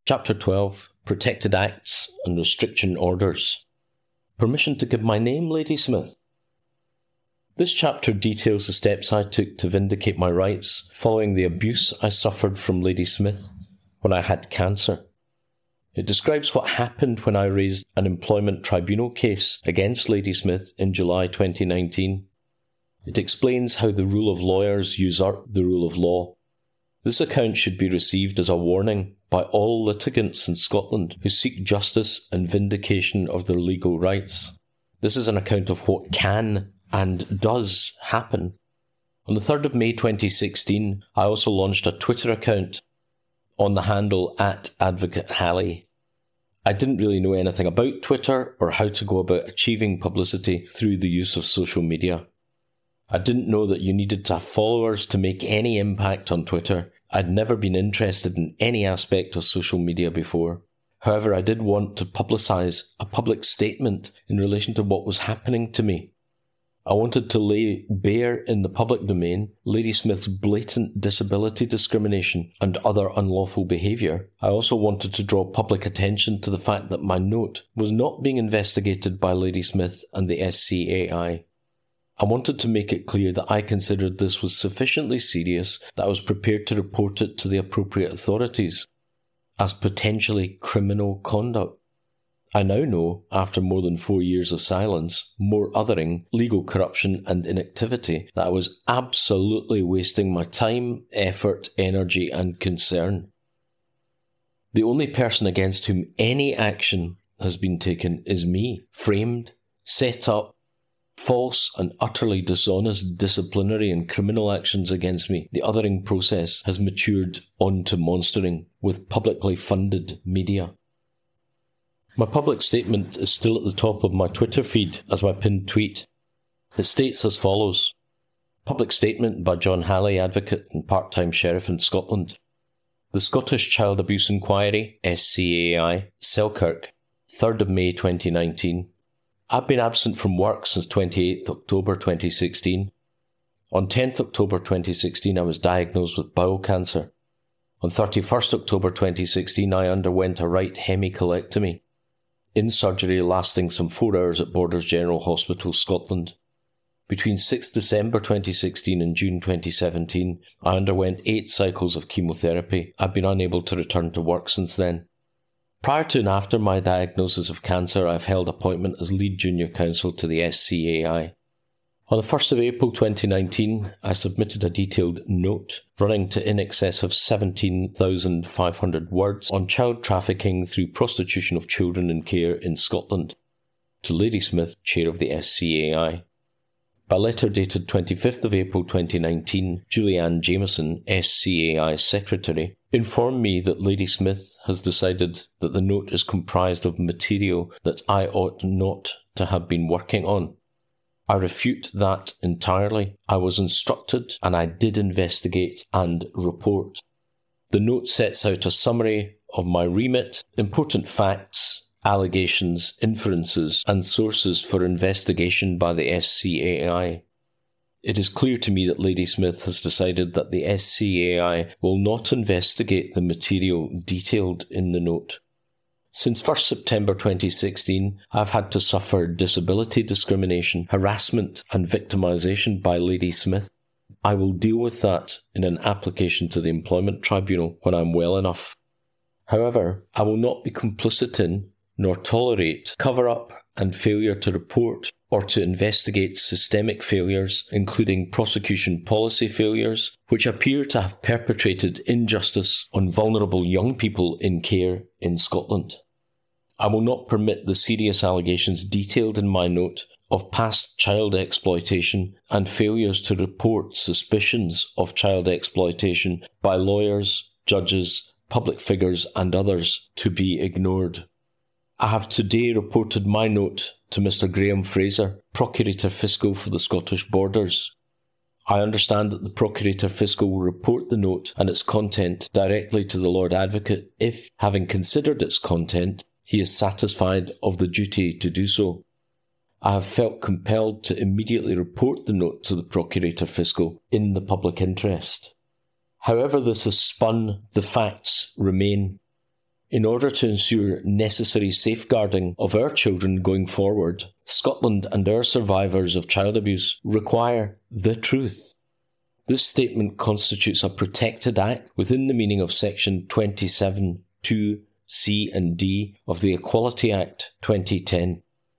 Chapter 12, Protected Acts and Restriction Orders. Permission to give my name, Lady Smith. This chapter details the steps I took to vindicate my rights following the abuse I suffered from Lady Smith when I had cancer. It describes what happened when I raised an employment tribunal case against Lady Smith in July 2019. It explains how the rule of lawyers usurp the rule of law. This account should be received as a warning by all litigants in Scotland who seek justice and vindication of their legal rights. This is an account of what can and does happen. On the 3rd of May 2016, I also launched a Twitter account on the handle @AdvocateHalley. I didn't really know anything about Twitter or how to go about achieving publicity through the use of social media. I didn't know that you needed to have followers to make any impact on Twitter. I'd never been interested in any aspect of social media before. However, I did want to publicise a public statement in relation to what was happening to me. I wanted to lay bare in the public domain Lady Smith's blatant disability discrimination and other unlawful behaviour. I also wanted to draw public attention to the fact that my note was not being investigated by Lady Smith and the SCAI. I wanted to make it clear that I considered this was sufficiently serious that I was prepared to report it to the appropriate authorities as potentially criminal conduct. I now know, after more than 4 years of silence, more othering, legal corruption and inactivity, that I was absolutely wasting my time, effort, energy and concern. The only person against whom any action has been taken is me, framed, set up. False and utterly dishonest disciplinary and criminal actions against me. The othering process has matured onto monstering with publicly funded media. My public statement is still at the top of my Twitter feed as my pinned tweet. It states as follows: Public statement by John Halley, advocate and part-time sheriff in Scotland. The Scottish Child Abuse Inquiry, SCAI, Selkirk, 3rd of May 2019. I've been absent from work since 28th October 2016. On 10th October 2016, I was diagnosed with bowel cancer. On 31st October 2016, I underwent a right hemicolectomy, in surgery lasting some 4 hours at Borders General Hospital, Scotland. Between 6th December 2016 and June 2017, I underwent 8 cycles of chemotherapy. I've been unable to return to work since then. Prior to and after my diagnosis of cancer, I've held appointment as lead junior counsel to the SCAI. On the 1st of April 2019, I submitted a detailed note running to in excess of 17,500 words on child trafficking through prostitution of children in care in Scotland to Lady Smith, chair of the SCAI. By letter dated 25th of April 2019, Julianne Jameson, SCAI Secretary, informed me that Lady Smith has decided that the note is comprised of material that I ought not to have been working on. I refute that entirely. I was instructed and I did investigate and report. The note sets out a summary of my remit, important facts, allegations, inferences and sources for investigation by the SCAI. It is clear to me that Lady Smith has decided that the SCAI will not investigate the material detailed in the note. Since 1st September 2016, I've had to suffer disability discrimination, harassment and victimisation by Lady Smith. I will deal with that in an application to the Employment Tribunal when I'm well enough. However, I will not be complicit in nor tolerate cover-up and failure to report or to investigate systemic failures, including prosecution policy failures, which appear to have perpetrated injustice on vulnerable young people in care in Scotland. I will not permit the serious allegations detailed in my note of past child exploitation and failures to report suspicions of child exploitation by lawyers, judges, public figures and others to be ignored. I have today reported my note to Mr. Graham Fraser, Procurator Fiscal for the Scottish Borders. I understand that the Procurator Fiscal will report the note and its content directly to the Lord Advocate if, having considered its content, he is satisfied of the duty to do so. I have felt compelled to immediately report the note to the Procurator Fiscal in the public interest. However this is spun, the facts remain. In order to ensure necessary safeguarding of our children going forward, Scotland and our survivors of child abuse require the truth. This statement constitutes a protected act within the meaning of Section 27(2)(c) and D of the Equality Act 2010.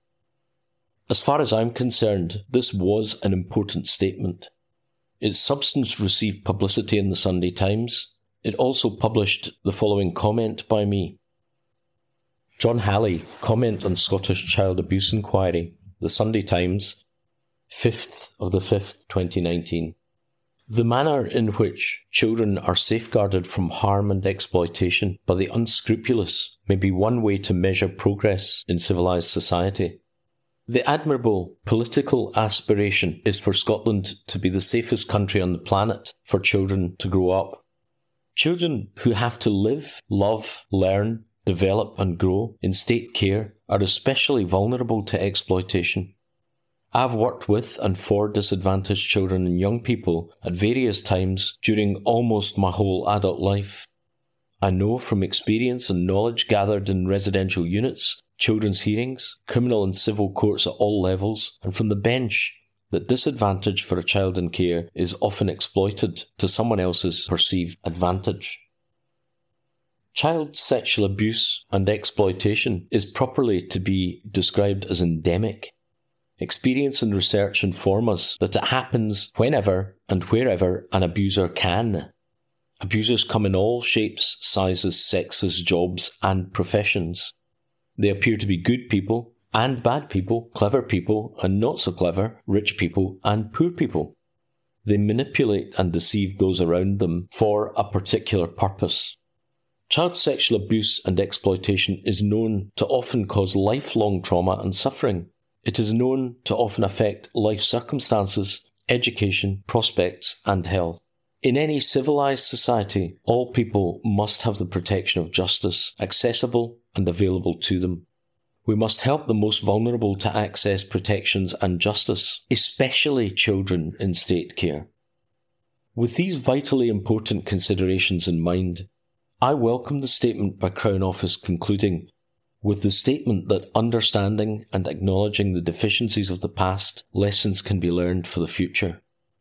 As far as I'm concerned, this was an important statement. Its substance received publicity in the Sunday Times. It also published the following comment by me. John Halley, comment on Scottish Child Abuse Inquiry, The Sunday Times, 5th of the 5th, 2019. The manner in which children are safeguarded from harm and exploitation by the unscrupulous may be one way to measure progress in civilised society. The admirable political aspiration is for Scotland to be the safest country on the planet for children to grow up. Children who have to live, love, learn, develop and grow in state care are especially vulnerable to exploitation. I have worked with and for disadvantaged children and young people at various times during almost my whole adult life. I know from experience and knowledge gathered in residential units, children's hearings, criminal and civil courts at all levels, and from the bench, that disadvantage for a child in care is often exploited to someone else's perceived advantage. Child sexual abuse and exploitation is properly to be described as endemic. Experience and research inform us that it happens whenever and wherever an abuser can. Abusers come in all shapes, sizes, sexes, jobs and professions. They appear to be good people and bad people, clever people and not so clever, rich people and poor people. They manipulate and deceive those around them for a particular purpose. Child sexual abuse and exploitation is known to often cause lifelong trauma and suffering. It is known to often affect life circumstances, education, prospects and health. In any civilised society, all people must have the protection of justice accessible and available to them. We must help the most vulnerable to access protections and justice, especially children in state care. With these vitally important considerations in mind, I welcome the statement by Crown Office concluding with the statement that understanding and acknowledging the deficiencies of the past, lessons can be learned for the future.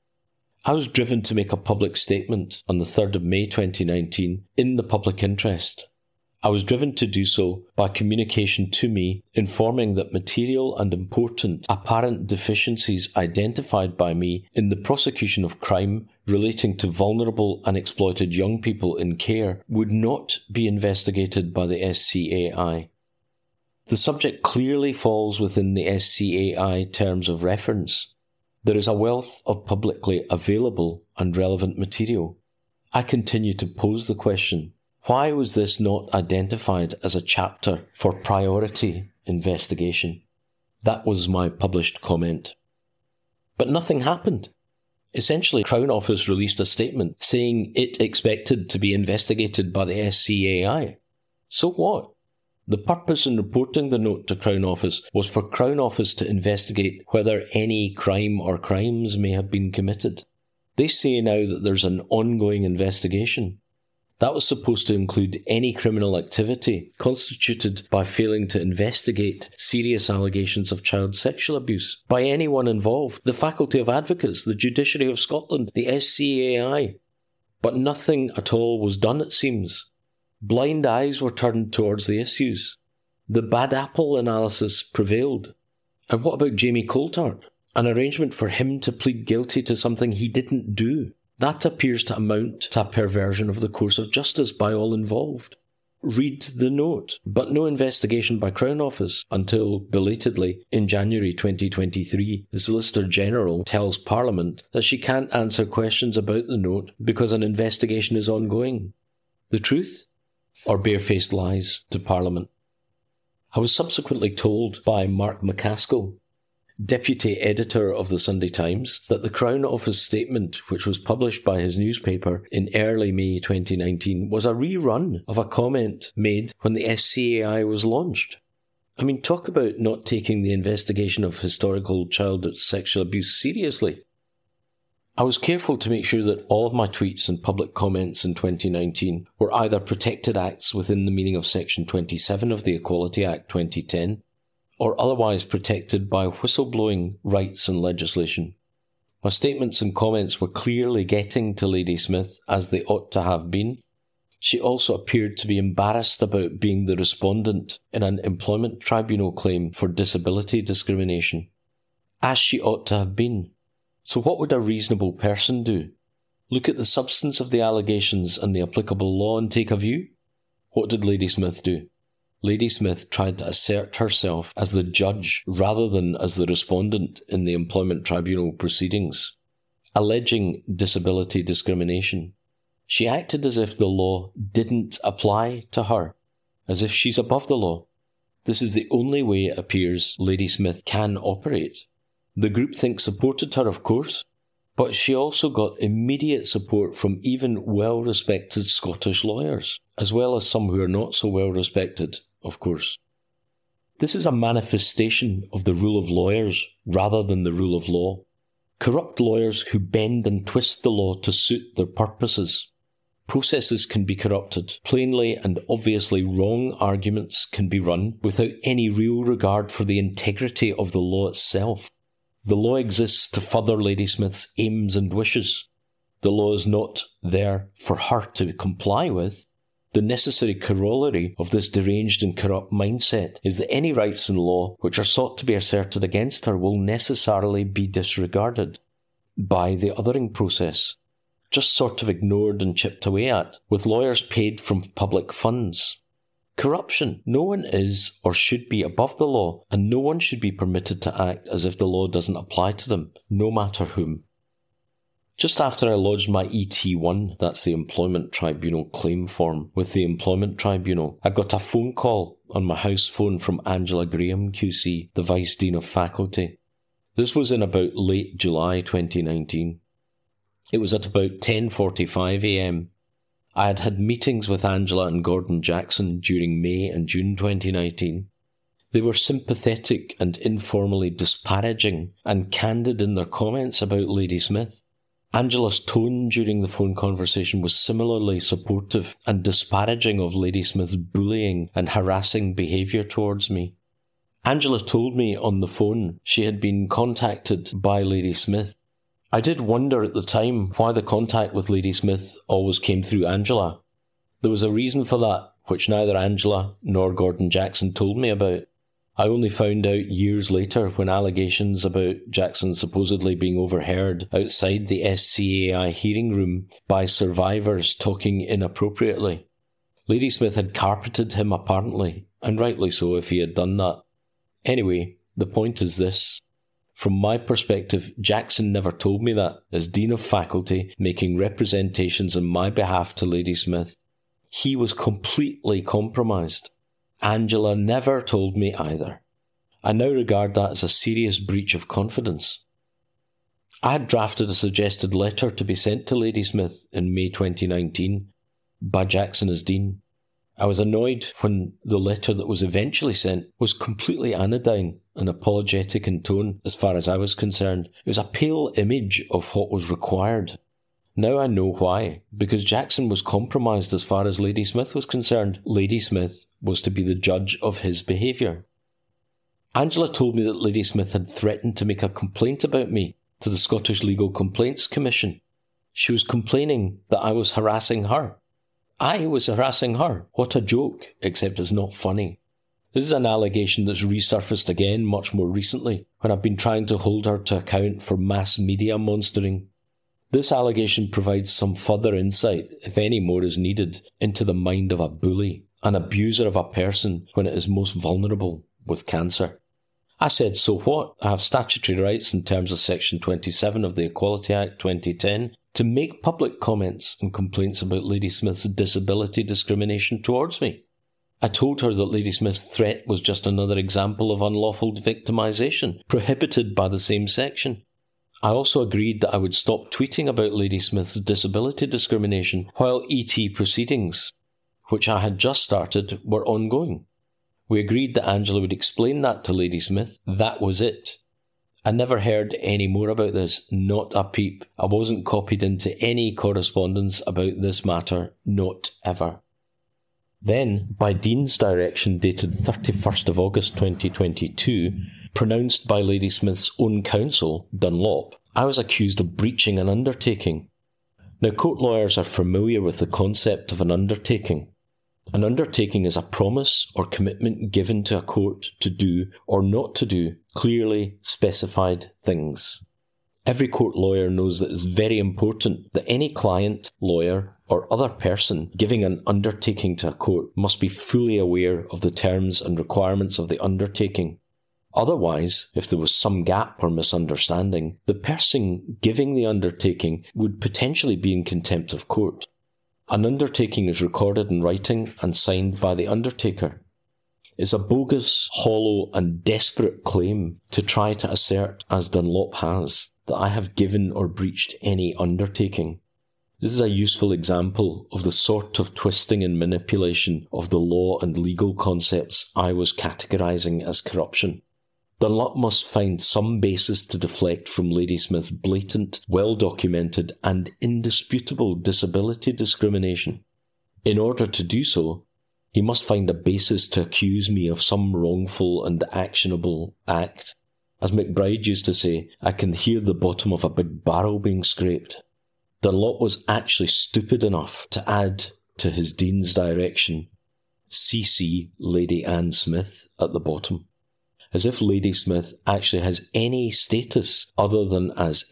I was driven to make a public statement on the 3rd of May 2019 in the public interest. I was driven to do so by communication to me informing that material and important apparent deficiencies identified by me in the prosecution of crime relating to vulnerable and exploited young people in care would not be investigated by the SCAI. The subject clearly falls within the SCAI terms of reference. There is a wealth of publicly available and relevant material. I continue to pose the question, why was this not identified as a chapter for priority investigation? That was my published comment. But nothing happened. Essentially, Crown Office released a statement saying it expected to be investigated by the SCAI. So what? The purpose in reporting the note to Crown Office was for Crown Office to investigate whether any crime or crimes may have been committed. They say now that there's an ongoing investigation. That was supposed to include any criminal activity constituted by failing to investigate serious allegations of child sexual abuse by anyone involved, the Faculty of Advocates, the Judiciary of Scotland, the SCAI. But nothing at all was done, it seems. Blind eyes were turned towards the issues. The bad apple analysis prevailed. And what about Jamie Coltart? An arrangement for him to plead guilty to something he didn't do. That appears to amount to a perversion of the course of justice by all involved. Read the note, but no investigation by Crown Office until, belatedly, in January 2023, the Solicitor General tells Parliament that she can't answer questions about the note because an investigation is ongoing. The truth? Or barefaced lies to Parliament? I was subsequently told by Mark McCaskill, Deputy Editor of the Sunday Times, that the Crown Office statement, which was published by his newspaper in early May 2019, was a rerun of a comment made when the SCAI was launched. I mean, talk about not taking the investigation of historical child sexual abuse seriously. I was careful to make sure that all of my tweets and public comments in 2019 were either protected acts within the meaning of Section 27 of the Equality Act 2010, or otherwise protected by whistleblowing rights and legislation. My statements and comments were clearly getting to Lady Smith, as they ought to have been. She also appeared to be embarrassed about being the respondent in an employment tribunal claim for disability discrimination, as she ought to have been. So what would a reasonable person do? Look at the substance of the allegations and the applicable law and take a view? What did Lady Smith do? Lady Smith tried to assert herself as the judge rather than as the respondent in the employment tribunal proceedings, alleging disability discrimination. She acted as if the law didn't apply to her, as if she's above the law. This is the only way it appears Lady Smith can operate. The groupthink supported her, of course, but she also got immediate support from even well-respected Scottish lawyers, as well as some who are not so well-respected, of course. This is a manifestation of the rule of lawyers rather than the rule of law. Corrupt lawyers who bend and twist the law to suit their purposes. Processes can be corrupted. Plainly and obviously wrong arguments can be run without any real regard for the integrity of the law itself. The law exists to further Lady Smith's aims and wishes. The law is not there for her to comply with. The necessary corollary of this deranged and corrupt mindset is that any rights in law which are sought to be asserted against her will necessarily be disregarded by the othering process, just sort of ignored and chipped away at, with lawyers paid from public funds. Corruption. No one is or should be above the law, and no one should be permitted to act as if the law doesn't apply to them, no matter whom. Just after I lodged my ET1, that's the Employment Tribunal claim form, with the Employment Tribunal, I got a phone call on my house phone from Angela Graham QC, the Vice Dean of Faculty. This was in about late July 2019. It was at about 10:45 a.m. I had had meetings with Angela and Gordon Jackson during May and June 2019. They were sympathetic and informally disparaging and candid in their comments about Lady Smith. Angela's tone during the phone conversation was similarly supportive and disparaging of Lady Smith's bullying and harassing behaviour towards me. Angela told me on the phone she had been contacted by Lady Smith. I did wonder at the time why the contact with Lady Smith always came through Angela. There was a reason for that, which neither Angela nor Gordon Jackson told me about. I only found out years later when allegations about Jackson supposedly being overheard outside the SCAI hearing room by survivors talking inappropriately. Lady Smith had carpeted him apparently, and rightly so if he had done that. Anyway, the point is this. From my perspective, Jackson never told me that, as Dean of Faculty, making representations on my behalf to Lady Smith. He was completely compromised. Angela never told me either. I now regard that as a serious breach of confidence. I had drafted a suggested letter to be sent to Lady Smith in May 2019 by Jackson as Dean. I was annoyed when the letter that was eventually sent was completely anodyne and apologetic in tone as far as I was concerned. It was a pale image of what was required. Now I know why, because Jackson was compromised as far as Lady Smith was concerned. Lady Smith was to be the judge of his behaviour. Angela told me that Lady Smith had threatened to make a complaint about me to the Scottish Legal Complaints Commission. She was complaining that I was harassing her. I was harassing her. What a joke, except it's not funny. This is an allegation that's resurfaced again much more recently, when I've been trying to hold her to account for mass media monstering. This allegation provides some further insight, if any more is needed, into the mind of a bully, an abuser of a person when it is most vulnerable, with cancer. I said, so what? I have statutory rights in terms of Section 27 of the Equality Act 2010 to make public comments and complaints about Lady Smith's disability discrimination towards me. I told her that Lady Smith's threat was just another example of unlawful victimisation, prohibited by the same section. I also agreed that I would stop tweeting about Lady Smith's disability discrimination while ET proceedings, which I had just started, were ongoing. We agreed that Angela would explain that to Lady Smith. That was it. I never heard any more about this, not a peep. I wasn't copied into any correspondence about this matter, not ever. Then, by Dean's direction dated 31st of August 2022, pronounced by Ladysmith's own counsel, Dunlop, I was accused of breaching an undertaking. Now, court lawyers are familiar with the concept of an undertaking. An undertaking is a promise or commitment given to a court to do or not to do clearly specified things. Every court lawyer knows that it's very important that any client, lawyer, or other person giving an undertaking to a court must be fully aware of the terms and requirements of the undertaking. Otherwise, if there was some gap or misunderstanding, the person giving the undertaking would potentially be in contempt of court. An undertaking is recorded in writing and signed by the undertaker. It's a bogus, hollow and desperate claim to try to assert, as Dunlop has, that I have given or breached any undertaking. This is a useful example of the sort of twisting and manipulation of the law and legal concepts I was categorising as corruption. Dunlop must find some basis to deflect from Ladysmith's blatant, well-documented and indisputable disability discrimination. In order to do so, he must find a basis to accuse me of some wrongful and actionable act. As McBride used to say, I can hear the bottom of a big barrel being scraped. Dunlop was actually stupid enough to add to his Dean's direction, CC Lady Anne Smith at the bottom. As if Ladysmith actually has any status other than as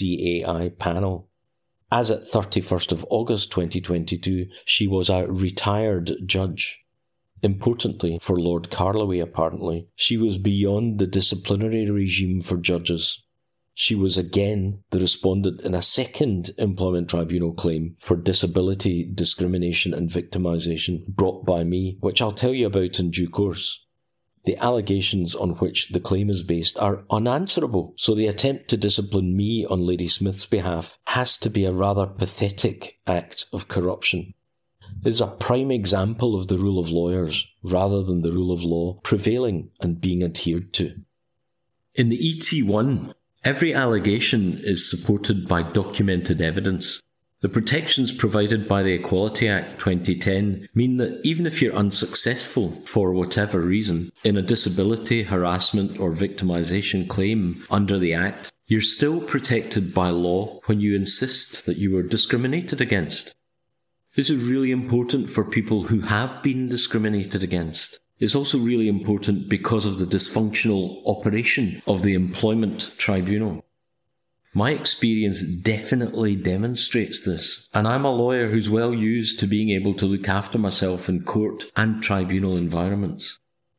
SCAI panel. As at 31st of August 2022, she was a retired judge. Importantly, for Lord Carloway apparently, she was beyond the disciplinary regime for judges. She was again the respondent in a second Employment Tribunal claim for disability discrimination and victimisation brought by me, which I'll tell you about in due course. The allegations on which the claim is based are unanswerable, so the attempt to discipline me on Ladysmith's behalf has to be a rather pathetic act of corruption. It is a prime example of the rule of lawyers, rather than the rule of law, prevailing and being adhered to. In the ET1, every allegation is supported by documented evidence. The protections provided by the Equality Act 2010 mean that even if you're unsuccessful for whatever reason in a disability, harassment or victimisation claim under the Act, you're still protected by law when you insist that you were discriminated against. This is really important for people who have been discriminated against. It's also really important because of the dysfunctional operation of the Employment Tribunal. My experience definitely demonstrates this, and I'm a lawyer who's well used to being able to look after myself in court and tribunal environments.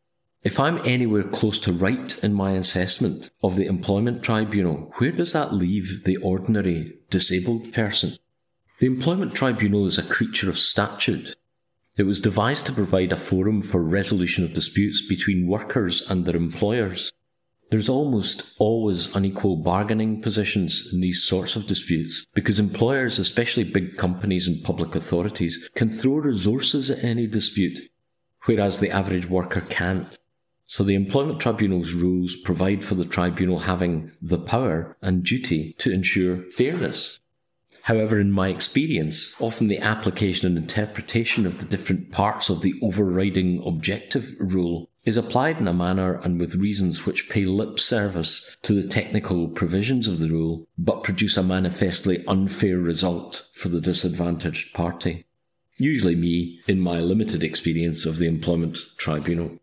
If I'm anywhere close to right in my assessment of the Employment Tribunal, where does that leave the ordinary disabled person? The Employment Tribunal is a creature of statute. It was devised to provide a forum for resolution of disputes between workers and their employers. There's almost always unequal bargaining positions in these sorts of disputes because employers, especially big companies and public authorities, can throw resources at any dispute, whereas the average worker can't. So the Employment Tribunal's rules provide for the tribunal having the power and duty to ensure fairness. However, in my experience, often the application and interpretation of the different parts of the overriding objective rule is applied in a manner and with reasons which pay lip service to the technical provisions of the rule, but produce a manifestly unfair result for the disadvantaged party. Usually me, in my limited experience of the Employment Tribunal.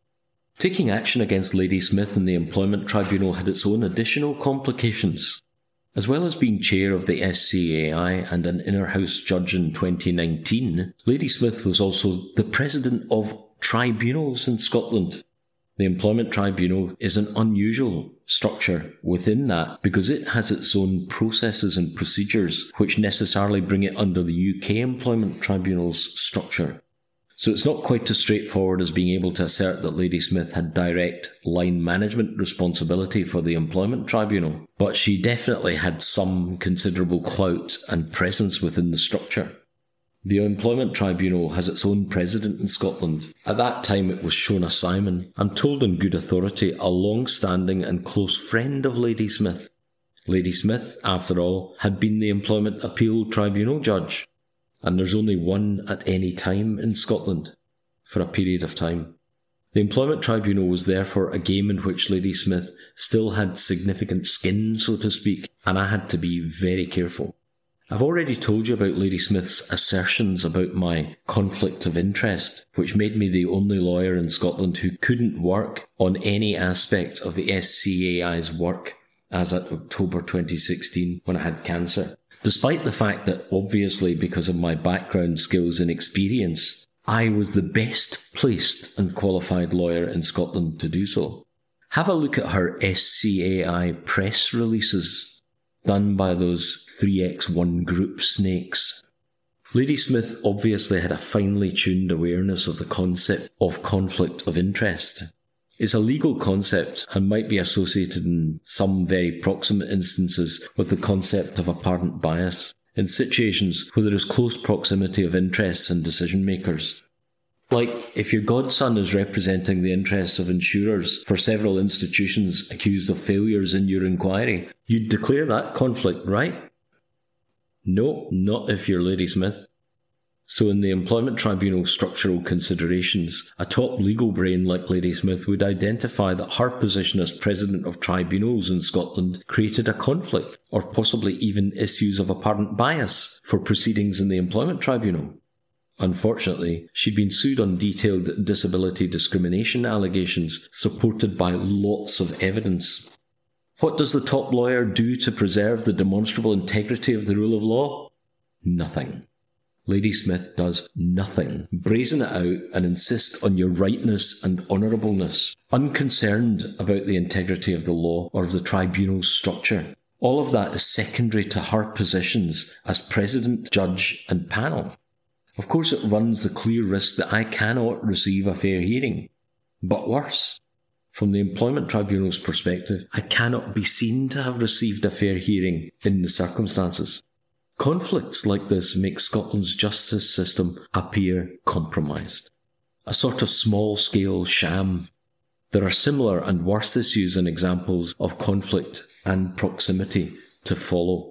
Taking action against Ladysmith in the Employment Tribunal had its own additional complications. As well as being chair of the SCAI and an inner house judge in 2019, Ladysmith was also the president of tribunals in Scotland. The Employment Tribunal is an unusual structure within that because it has its own processes and procedures which necessarily bring it under the UK Employment Tribunal's structure. So it's not quite as straightforward as being able to assert that Ladysmith had direct line management responsibility for the Employment Tribunal, but she definitely had some considerable clout and presence within the structure. The Employment Tribunal has its own president in Scotland. At that time it was Shona Simon, I'm told on good authority, a long-standing and close friend of Lady Smith. Lady Smith, after all, had been the Employment Appeal Tribunal judge, and there's only one at any time in Scotland, for a period of time. The Employment Tribunal was therefore a game in which Lady Smith still had significant skin, so to speak, and I had to be very careful. I've already told you about Lady Smith's assertions about my conflict of interest, which made me the only lawyer in Scotland who couldn't work on any aspect of the SCAI's work as at October 2016 when I had cancer. Despite the fact that, obviously because of my background, skills and experience, I was the best placed and qualified lawyer in Scotland to do so. Have a look at her SCAI press releases done by those 3x1 group snakes. Lady Smith obviously had a finely tuned awareness of the concept of conflict of interest. It's a legal concept and might be associated in some very proximate instances with the concept of apparent bias, in situations where there is close proximity of interests and decision makers. Like, if your godson is representing the interests of insurers for several institutions accused of failures in your inquiry, you'd declare that conflict, right? No, not if you're Lady Smith. So in the Employment Tribunal structural considerations, a top legal brain like Lady Smith would identify that her position as president of tribunals in Scotland created a conflict, or possibly even issues of apparent bias, for proceedings in the Employment Tribunal. Unfortunately, she'd been sued on detailed disability discrimination allegations, supported by lots of evidence. What does the top lawyer do to preserve the demonstrable integrity of the rule of law? Nothing. Lady Smith does nothing. Brazen it out and insist on your rightness and honourableness, unconcerned about the integrity of the law or of the tribunal's structure. All of that is secondary to her positions as president, judge and panel. Of course, it runs the clear risk that I cannot receive a fair hearing. But worse, from the Employment Tribunal's perspective, I cannot be seen to have received a fair hearing in the circumstances. Conflicts like this make Scotland's justice system appear compromised. A sort of small-scale sham. There are similar and worse issues and examples of conflict and proximity to follow.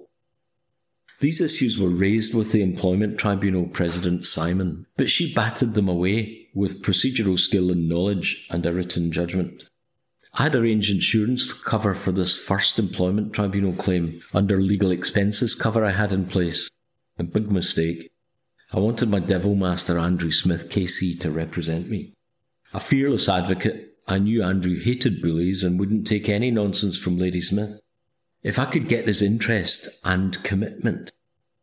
These issues were raised with the Employment Tribunal President Simon, but she batted them away with procedural skill and knowledge and a written judgment. I had arranged insurance cover for this first Employment Tribunal claim under legal expenses cover I had in place. A big mistake. I wanted my devil master Andrew Smith KC to represent me. A fearless advocate, I knew Andrew hated bullies and wouldn't take any nonsense from Lady Smith. If I could get his interest and commitment.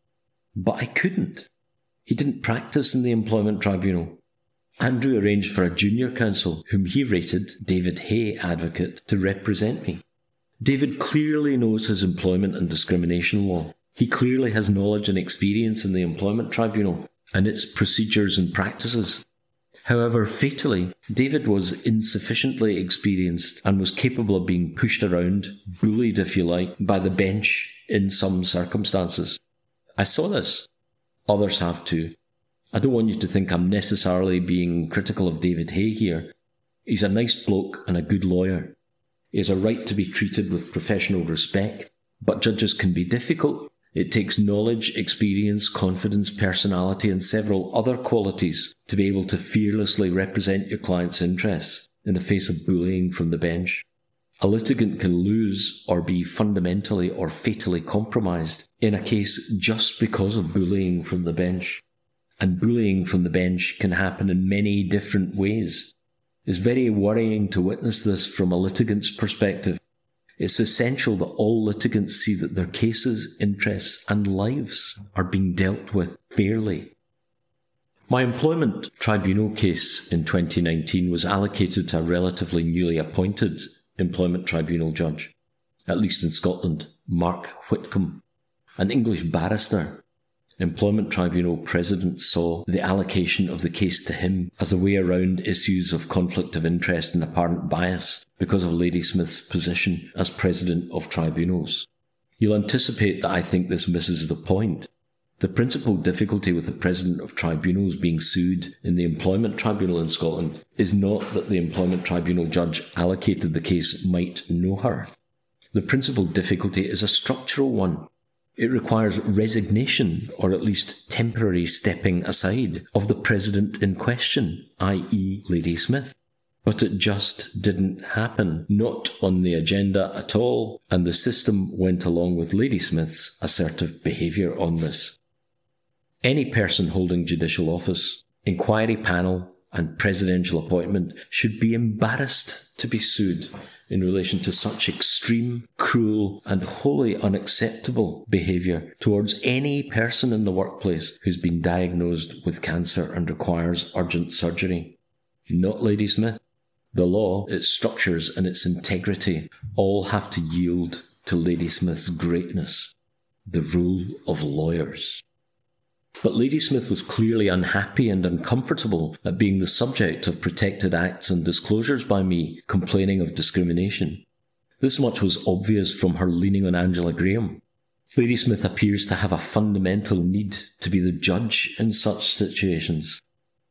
But I couldn't. He didn't practice in the Employment Tribunal. Andrew arranged for a junior counsel, whom he rated, David Hay advocate, to represent me. David clearly knows his employment and discrimination law. He clearly has knowledge and experience in the Employment Tribunal and its procedures and practices. However, fatally, David was insufficiently experienced and was capable of being pushed around, bullied if you like, by the bench in some circumstances. I saw this. Others have too. I don't want you to think I'm necessarily being critical of David Hay here. He's a nice bloke and a good lawyer. He has a right to be treated with professional respect, but judges can be difficult. It takes knowledge, experience, confidence, personality and several other qualities to be able to fearlessly represent your client's interests in the face of bullying from the bench. A litigant can lose or be fundamentally or fatally compromised in a case just because of bullying from the bench. And bullying from the bench can happen in many different ways. It's very worrying to witness this from a litigant's perspective. It's essential that all litigants see that their cases, interests and lives are being dealt with fairly. My Employment Tribunal case in 2019 was allocated to a relatively newly appointed Employment Tribunal judge, at least in Scotland, Mark Whitcomb, an English barrister. Employment Tribunal President saw the allocation of the case to him as a way around issues of conflict of interest and apparent bias because of Lady Smith's position as President of Tribunals. You'll anticipate that I think this misses the point. The principal difficulty with the President of Tribunals being sued in the Employment Tribunal in Scotland is not that the Employment Tribunal judge allocated the case might know her. The principal difficulty is a structural one. It requires resignation, or at least temporary stepping aside, of the President in question, i.e. Lady Smith. But it just didn't happen, not on the agenda at all, and the system went along with Lady Smith's assertive behaviour on this. Any person holding judicial office, inquiry panel and presidential appointment should be embarrassed to be sued in relation to such extreme, cruel and wholly unacceptable behaviour towards any person in the workplace who's been diagnosed with cancer and requires urgent surgery. Not Lady Smith. The law, its structures and its integrity all have to yield to Lady Smith's greatness, the rule of lawyers. But Lady Smith was clearly unhappy and uncomfortable at being the subject of protected acts and disclosures by me complaining of discrimination. This much was obvious from her leaning on Angela Graham. Lady Smith appears to have a fundamental need to be the judge in such situations.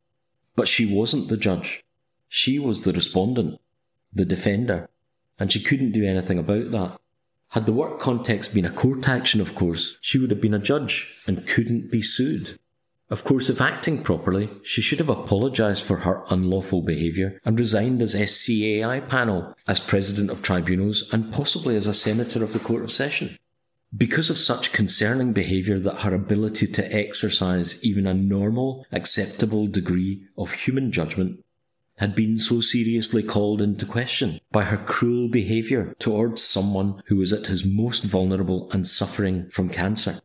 But she wasn't the judge. She was the respondent, the defender, and she couldn't do anything about that. Had the work context been a court action, of course, she would have been a judge and couldn't be sued. Of course, if acting properly, she should have apologised for her unlawful behaviour and resigned as SCAI panel, as President of Tribunals and possibly as a Senator of the Court of Session. Because of such concerning behaviour that her ability to exercise even a normal, acceptable degree of human judgment had been so seriously called into question by her cruel behaviour towards someone who was at his most vulnerable and suffering from cancer.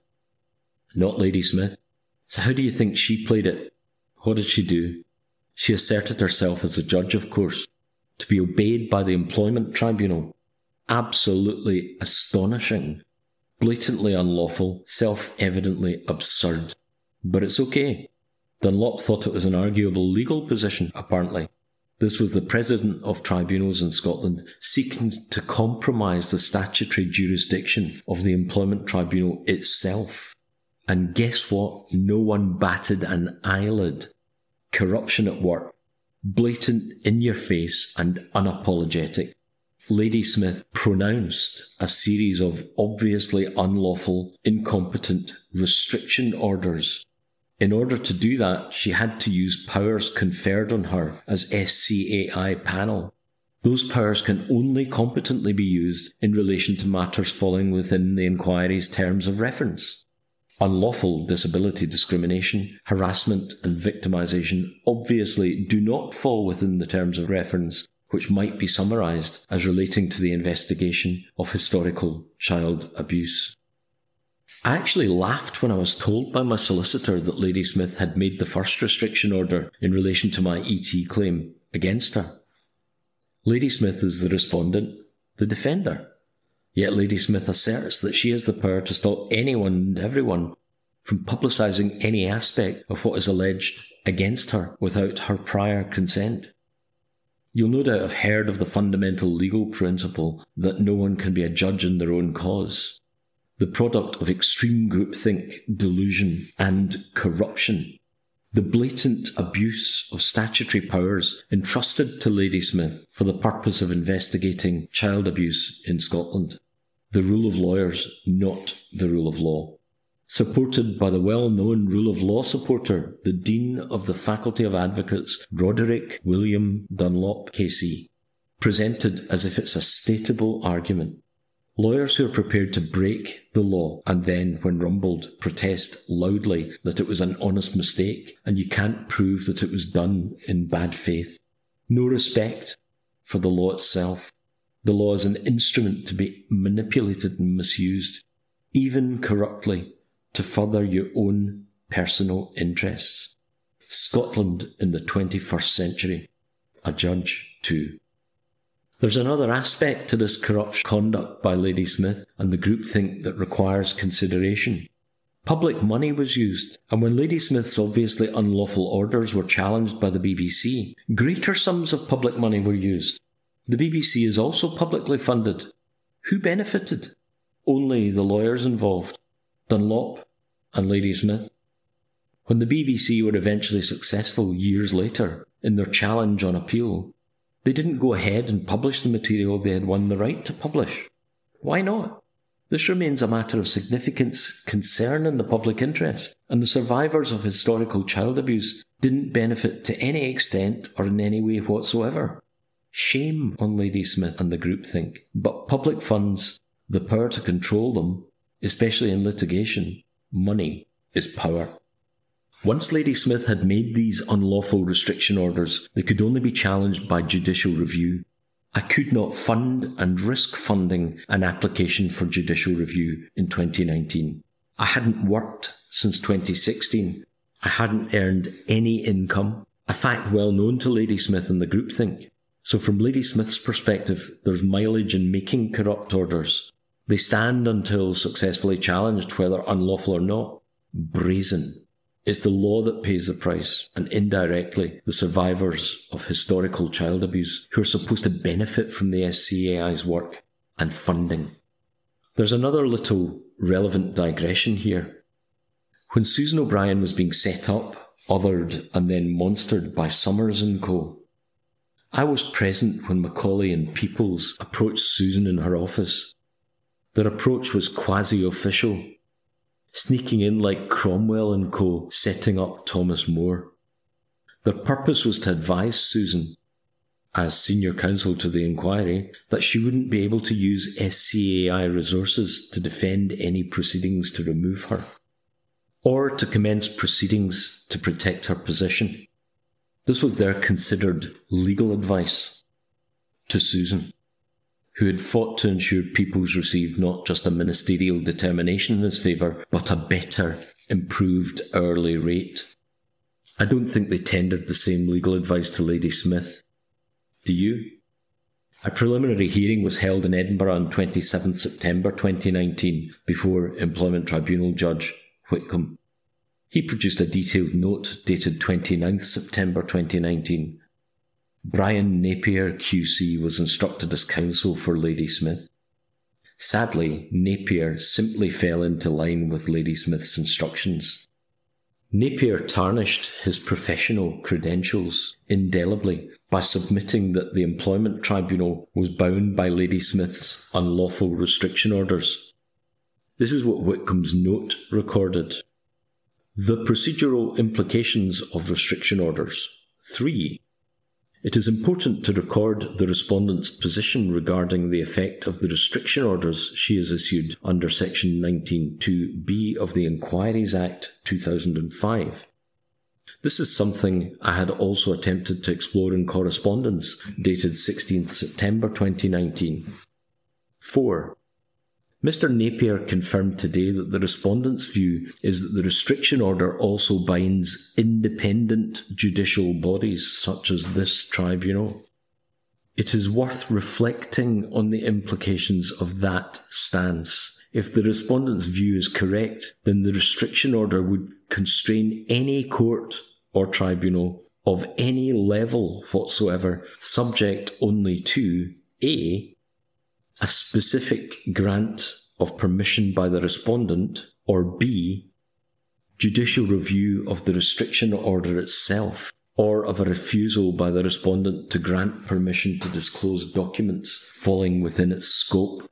Not Lady Smith. So how do you think she played it? What did she do? She asserted herself as a judge, of course, to be obeyed by the Employment Tribunal. Absolutely astonishing. Blatantly unlawful, self-evidently absurd. But it's okay. Dunlop thought it was an arguable legal position, apparently. This was the President of Tribunals in Scotland seeking to compromise the statutory jurisdiction of the Employment Tribunal itself. And guess what? No one batted an eyelid. Corruption at work. Blatant, in-your-face and unapologetic. Lady Smith pronounced a series of obviously unlawful, incompetent restriction orders. In order to do that, she had to use powers conferred on her as SCAI panel. Those powers can only competently be used in relation to matters falling within the inquiry's terms of reference. Unlawful disability discrimination, harassment and victimisation obviously do not fall within the terms of reference, which might be summarised as relating to the investigation of historical child abuse. I actually laughed when I was told by my solicitor that Lady Smith had made the first restriction order in relation to my ET claim against her. Lady Smith is the respondent, the defender. Yet Lady Smith asserts that she has the power to stop anyone and everyone from publicising any aspect of what is alleged against her without her prior consent. You'll no doubt have heard of the fundamental legal principle that no one can be a judge in their own cause. The product of extreme groupthink, delusion and corruption. The blatant abuse of statutory powers entrusted to Lady Smith for the purpose of investigating child abuse in Scotland. The rule of lawyers, not the rule of law. Supported by the well-known rule of law supporter, the Dean of the Faculty of Advocates, Roderick William Dunlop, KC. Presented as if it's a stateable argument. Lawyers who are prepared to break the law and then, when rumbled, protest loudly that it was an honest mistake and you can't prove that it was done in bad faith. No respect for the law itself. The law is an instrument to be manipulated and misused, even corruptly, to further your own personal interests. Scotland in the 21st century. A judge, too. There's another aspect to this corrupt conduct by Lady Smith and the groupthink that requires consideration. Public money was used, and when Lady Smith's obviously unlawful orders were challenged by the BBC, greater sums of public money were used. The BBC is also publicly funded. Who benefited? Only the lawyers involved. Dunlop, and Ladysmith. When the BBC were eventually successful years later in their challenge on appeal, they didn't go ahead and publish the material they had won the right to publish. Why not? This remains a matter of significant concern in the public interest, and the survivors of historical child abuse didn't benefit to any extent or in any way whatsoever. Shame on Ladysmith and the groupthink, but public funds, the power to control them, especially in litigation, money is power. Once Ladysmith had made these unlawful restriction orders, they could only be challenged by judicial review. I could not fund and risk funding an application for judicial review in 2019. I hadn't worked since 2016. I hadn't earned any income, a fact well known to Ladysmith and the groupthink. So from Ladysmith's perspective, there's mileage in making corrupt orders. They stand until successfully challenged, whether unlawful or not. Brazen. It's the law that pays the price, and indirectly the survivors of historical child abuse who are supposed to benefit from the SCAI's work and funding. There's another little relevant digression here. When Susan O'Brien was being set up, othered and then monstered by Summers & Co., I was present when Macaulay and Peoples approached Susan in her office. Their approach was quasi-official, sneaking in like Cromwell and Co. setting up Thomas More. Their purpose was to advise Susan, as senior counsel to the inquiry, that she wouldn't be able to use SCAI resources to defend any proceedings to remove her, or to commence proceedings to protect her position. This was their considered legal advice to Susan, who had fought to ensure Peoples received not just a ministerial determination in his favour, but a better, improved hourly rate. I don't think they tendered the same legal advice to Ladysmith. Do you? A preliminary hearing was held in Edinburgh on 27 September 2019 before Employment Tribunal Judge Whitcomb. He produced a detailed note dated 29 September 2019. Brian Napier QC was instructed as counsel for Ladysmith. Sadly, Napier simply fell into line with Ladysmith's instructions. Napier tarnished his professional credentials indelibly by submitting that the Employment Tribunal was bound by Ladysmith's unlawful restriction orders. This is what Whitcomb's note recorded. The procedural implications of restriction orders. 3. It is important to record the respondent's position regarding the effect of the restriction orders she has issued under Section 19(2)(b) of the Inquiries Act 2005. This is something I had also attempted to explore in correspondence dated 16th September 2019. 4. Mr. Napier confirmed today that the respondent's view is that the restriction order also binds independent judicial bodies such as this tribunal. It is worth reflecting on the implications of that stance. If the respondent's view is correct, then the restriction order would constrain any court or tribunal of any level whatsoever, subject only to a specific grant of permission by the respondent, or b, judicial review of the restriction order itself, or of a refusal by the respondent to grant permission to disclose documents falling within its scope.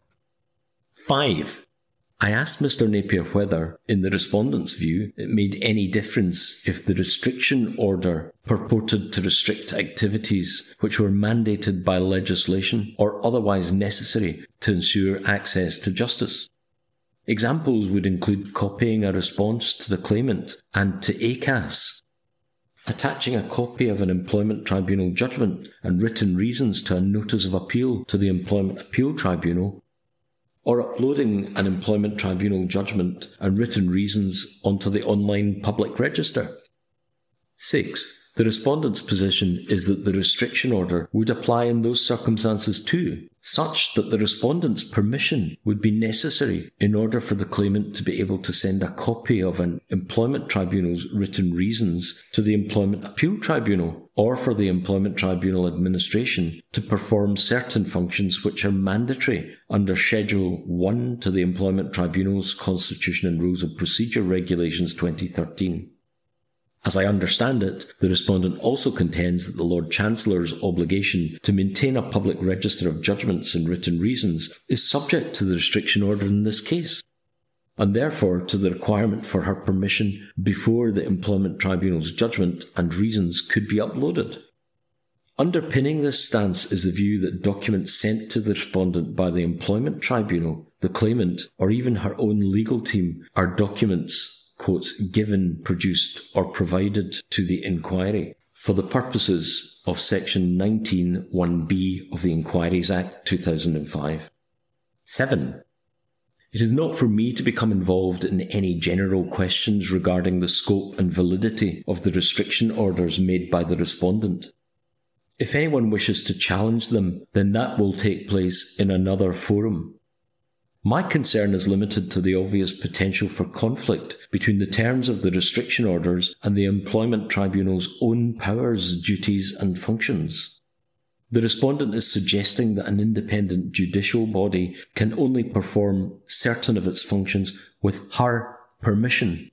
5. I asked Mr. Napier whether, in the respondent's view, it made any difference if the restriction order purported to restrict activities which were mandated by legislation or otherwise necessary to ensure access to justice. Examples would include copying a response to the claimant and to ACAS, attaching a copy of an Employment Tribunal judgment and written reasons to a notice of appeal to the Employment Appeal Tribunal, or uploading an Employment Tribunal judgment and written reasons onto the online public register. 6. The respondent's position is that the restriction order would apply in those circumstances too, such that the respondent's permission would be necessary in order for the claimant to be able to send a copy of an employment tribunal's written reasons to the Employment Appeal Tribunal, or for the Employment Tribunal administration to perform certain functions which are mandatory under Schedule 1 to the Employment Tribunal's Constitution and Rules of Procedure Regulations 2013. As I understand it, the respondent also contends that the Lord Chancellor's obligation to maintain a public register of judgments and written reasons is subject to the restriction order in this case, and therefore to the requirement for her permission before the Employment Tribunal's judgment and reasons could be uploaded. Underpinning this stance is the view that documents sent to the respondent by the Employment Tribunal, the claimant, or even her own legal team are documents quotes, given, produced, or provided to the inquiry for the purposes of Section 19(1)(b) of the Inquiries Act 2005. 7. It is not for me to become involved in any general questions regarding the scope and validity of the restriction orders made by the respondent. If anyone wishes to challenge them, then that will take place in another forum. My concern is limited to the obvious potential for conflict between the terms of the restriction orders and the Employment Tribunal's own powers, duties and functions. The respondent is suggesting that an independent judicial body can only perform certain of its functions with her permission,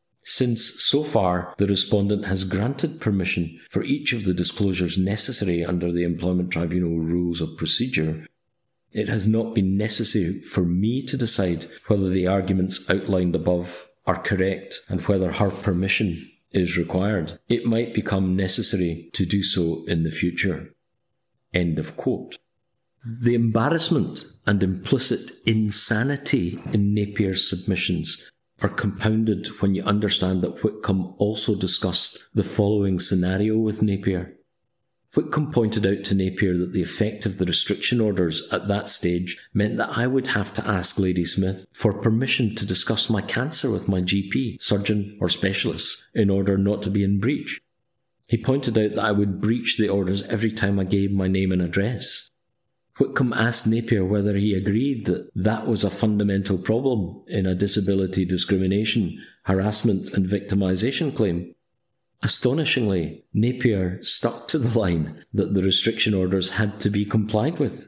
since so far the respondent has granted permission for each of the disclosures necessary under the Employment Tribunal Rules of Procedure. It has not been necessary for me to decide whether the arguments outlined above are correct and whether her permission is required. It might become necessary to do so in the future. End of quote. The embarrassment and implicit insanity in Napier's submissions are compounded when you understand that Whitcomb also discussed the following scenario with Napier. Whitcomb pointed out to Napier that the effect of the restriction orders at that stage meant that I would have to ask Lady Smith for permission to discuss my cancer with my GP, surgeon or specialist in order not to be in breach. He pointed out that I would breach the orders every time I gave my name and address. Whitcomb asked Napier whether he agreed that that was a fundamental problem in a disability discrimination, harassment and victimisation claim. Astonishingly, Napier stuck to the line that the restriction orders had to be complied with.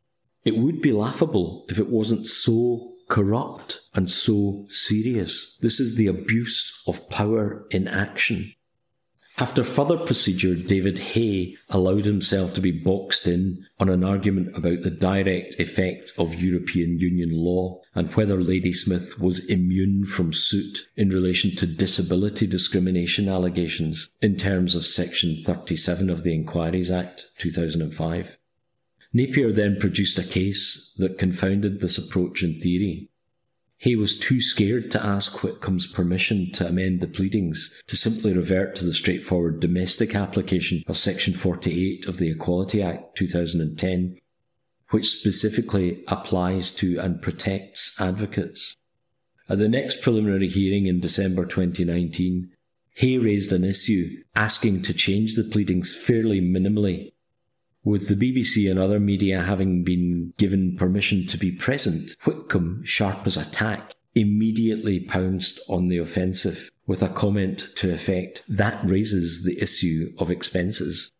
It would be laughable if it wasn't so corrupt and so serious. This is the abuse of power in action. After further procedure, David Hay allowed himself to be boxed in on an argument about the direct effect of European Union law and whether Lady Smith was immune from suit in relation to disability discrimination allegations in terms of Section 37 of the Inquiries Act 2005. Napier then produced a case that confounded this approach in theory. Hay was too scared to ask Whitcomb's permission to amend the pleadings to simply revert to the straightforward domestic application of Section 48 of the Equality Act 2010, which specifically applies to and protects advocates. At the next preliminary hearing in December 2019, Hay raised an issue asking to change the pleadings fairly minimally. With the BBC and other media having been given permission to be present, Whitcomb, sharp as a tack, immediately pounced on the offensive with a comment to effect, "That raises the issue of expenses."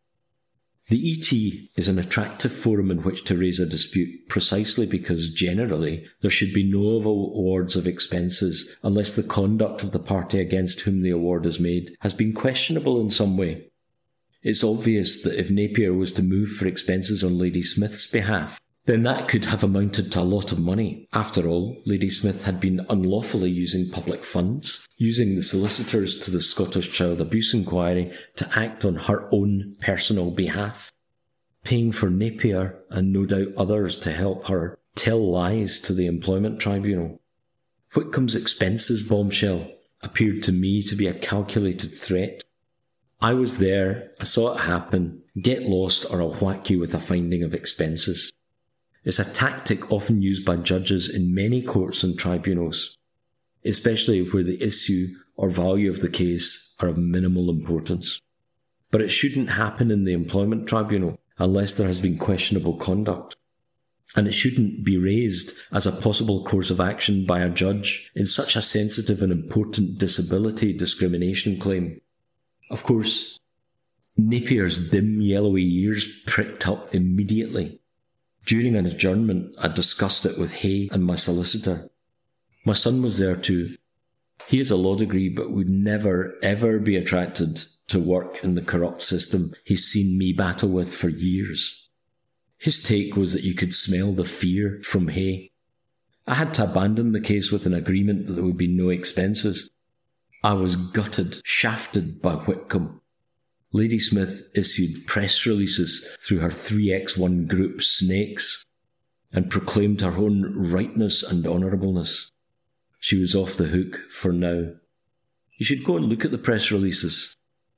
The ET is an attractive forum in which to raise a dispute precisely because generally there should be no awards of expenses unless the conduct of the party against whom the award is made has been questionable in some way. It's obvious that if Napier was to move for expenses on Lady Smith's behalf, then that could have amounted to a lot of money. After all, Lady Smith had been unlawfully using public funds, using the solicitors to the Scottish Child Abuse Inquiry to act on her own personal behalf, paying for Napier and no doubt others to help her tell lies to the Employment Tribunal. Whitcomb's expenses bombshell appeared to me to be a calculated threat. I was there, I saw it happen, get lost or I'll whack you with a finding of expenses. It's a tactic often used by judges in many courts and tribunals, especially where the issue or value of the case are of minimal importance. but it shouldn't happen in the employment tribunal unless there has been questionable conduct. And it shouldn't be raised as a possible course of action by a judge in such a sensitive and important disability discrimination claim. Of course, Napier's dim yellowy ears pricked up immediately. During an adjournment, I discussed it with Hay and my solicitor. My son was there too. He has a law degree but would never ever be attracted to work in the corrupt system he's seen me battle with for years. His take was that you could smell the fear from Hay. I had to abandon the case with an agreement that there would be no expenses. I was gutted, shafted by Whitcomb. Lady Smith issued press releases through her 3x1 group Snakes and proclaimed her own rightness and honourableness. She was off the hook for now. You should go and look at the press releases.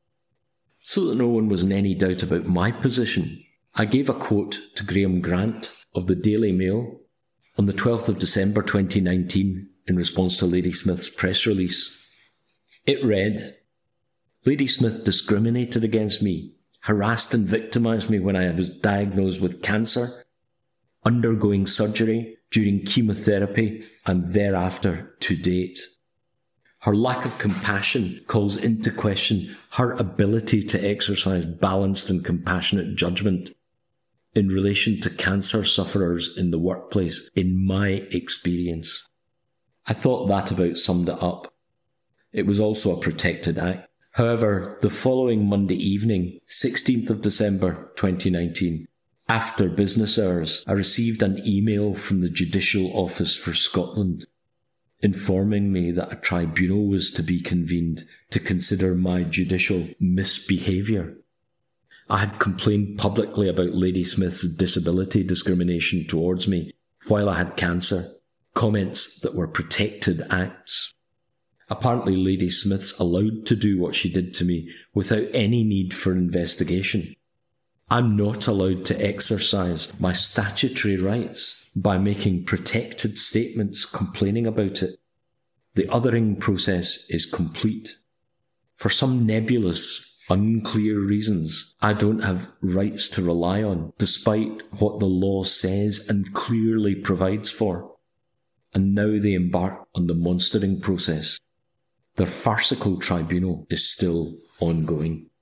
So that no one was in any doubt about my position, I gave a quote to Graham Grant of the Daily Mail on the 12th of December 2019 in response to Lady Smith's press release. It read, "Lady Smith discriminated against me, harassed and victimised me when I was diagnosed with cancer, undergoing surgery, during chemotherapy and thereafter to date. Her lack of compassion calls into question her ability to exercise balanced and compassionate judgment in relation to cancer sufferers in the workplace, in my experience." I thought that about summed it up. It was also a protected act. However, the following Monday evening, 16th of December 2019, after business hours, I received an email from the Judicial Office for Scotland informing me that a tribunal was to be convened to consider my judicial misbehaviour. I had complained publicly about Lady Smith's disability discrimination towards me while I had cancer, comments that were protected acts. Apparently Lady Smith's allowed to do what she did to me without any need for investigation. I'm not allowed to exercise my statutory rights by making protected statements complaining about it. The othering process is complete. For some nebulous, unclear reasons, I don't have rights to rely on, despite what the law says and clearly provides for. And now they embark on the monstering process. Their farcical tribunal is still ongoing.